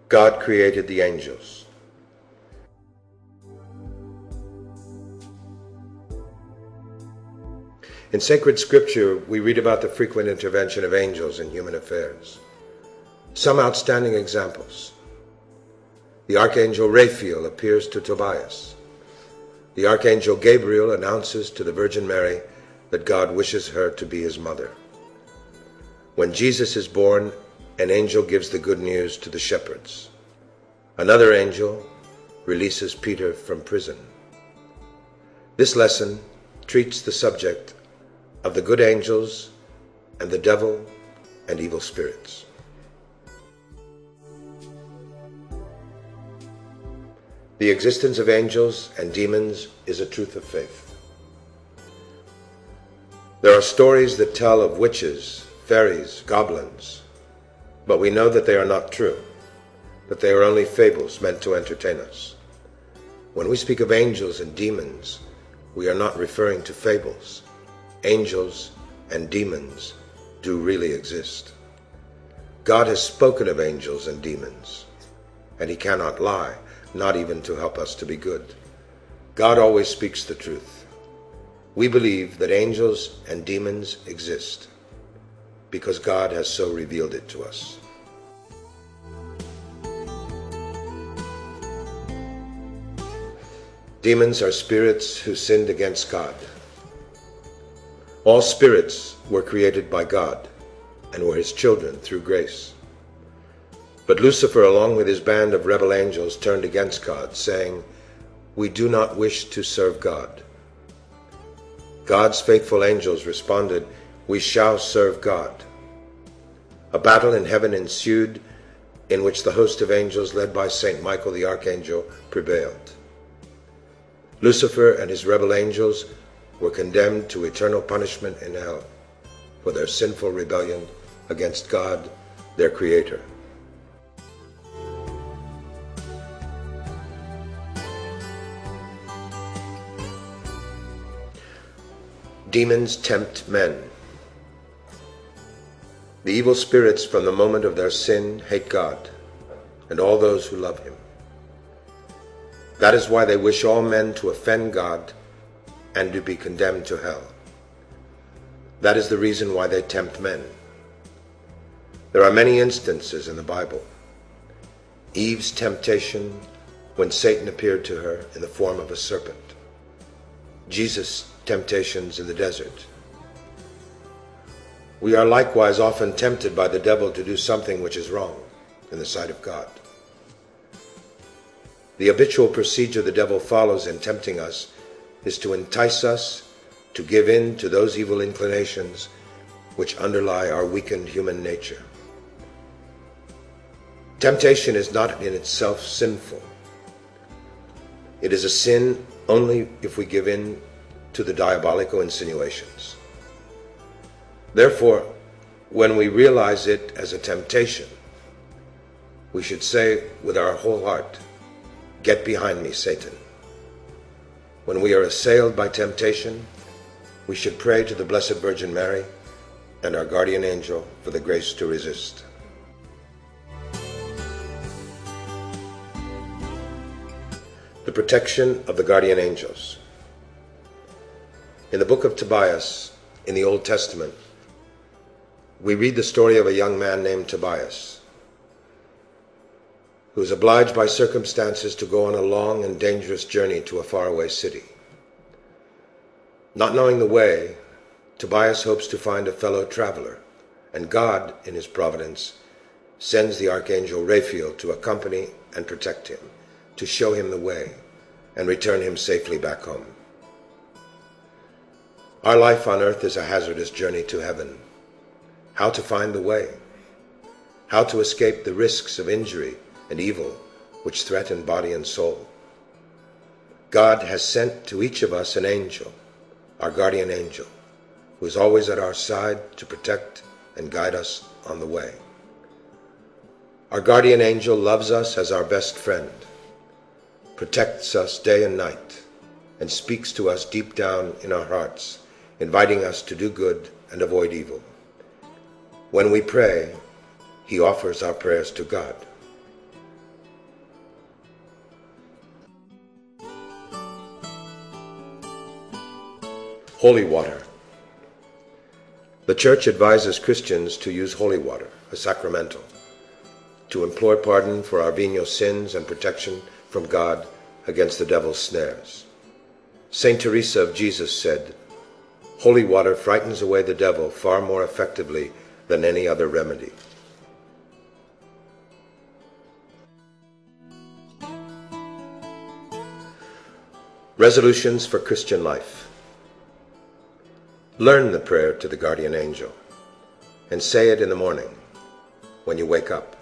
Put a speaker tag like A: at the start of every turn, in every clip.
A: God created the angels. In sacred scripture, we read about the frequent intervention of angels in human affairs. Some outstanding examples. The archangel Raphael appears to Tobias. The archangel Gabriel announces to the Virgin Mary that God wishes her to be his mother. When Jesus is born, an angel gives the good news to the shepherds. Another angel releases Peter from prison. This lesson treats the subject of the good angels and the devil and evil spirits. The existence of angels and demons is a truth of faith. There are stories that tell of witches, fairies, goblins, but we know that they are not true, that they are only fables meant to entertain us. When we speak of angels and demons, we are not referring to fables. Angels and demons do really exist. God has spoken of angels and demons, and he cannot lie, not even to help us to be good. God always speaks the truth. We believe that angels and demons exist because God has so revealed it to us. Demons are spirits who sinned against God. All spirits were created by God and were his children through grace. But Lucifer, along with his band of rebel angels, turned against God, saying, "We do not wish to serve God." God's faithful angels responded, "We shall serve God." A battle in heaven ensued in which the host of angels led by Saint Michael the Archangel prevailed. Lucifer and his rebel angels were condemned to eternal punishment in hell for their sinful rebellion against God, their Creator. Demons tempt men. The evil spirits from the moment of their sin hate God and all those who love him. That is why they wish all men to offend God and to be condemned to hell. That is the reason why they tempt men. There are many instances in the Bible. Eve's temptation when Satan appeared to her in the form of a serpent. Jesus' temptations in the desert. We are likewise often tempted by the devil to do something which is wrong in the sight of God. The habitual procedure the devil follows in tempting us is to entice us to give in to those evil inclinations which underlie our weakened human nature. Temptation is not in itself sinful. It is a sin only if we give in to the diabolical insinuations. Therefore, when we realize it as a temptation, we should say with our whole heart, "Get behind me, Satan." When we are assailed by temptation, we should pray to the Blessed Virgin Mary and our guardian angel for the grace to resist. The protection of the guardian angels. In the book of Tobias, in the Old Testament, we read the story of a young man named Tobias, who is obliged by circumstances to go on a long and dangerous journey to a faraway city. Not knowing the way, Tobias hopes to find a fellow traveler, and God, in his providence, sends the archangel Raphael to accompany and protect him, to show him the way, and return him safely back home. Our life on earth is a hazardous journey to heaven. How to find the way? How to escape the risks of injury and evil which threaten body and soul? God has sent to each of us an angel, our guardian angel, who is always at our side to protect and guide us on the way. Our guardian angel loves us as our best friend, protects us day and night, and speaks to us deep down in our hearts, inviting us to do good and avoid evil. When we pray, he offers our prayers to God. Holy water. The Church advises Christians to use holy water, a sacramental, to implore pardon for our venial sins and protection from God against the devil's snares. Saint Teresa of Jesus said, "Holy water frightens away the devil far more effectively than any other remedy." Resolutions for Christian life. Learn the prayer to the guardian angel and say it in the morning when you wake up.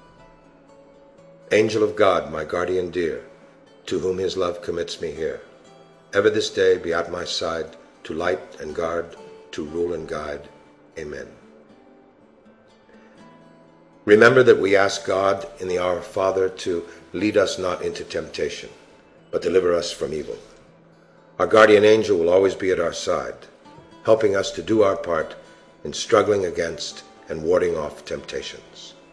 A: Angel of God, my guardian dear, to whom his love commits me here, ever this day be at my side, to light and guard, to rule and guide. Amen. Remember that we ask God in the Our Father to lead us not into temptation, but deliver us from evil. Our guardian angel will always be at our side, helping us to do our part in struggling against and warding off temptations.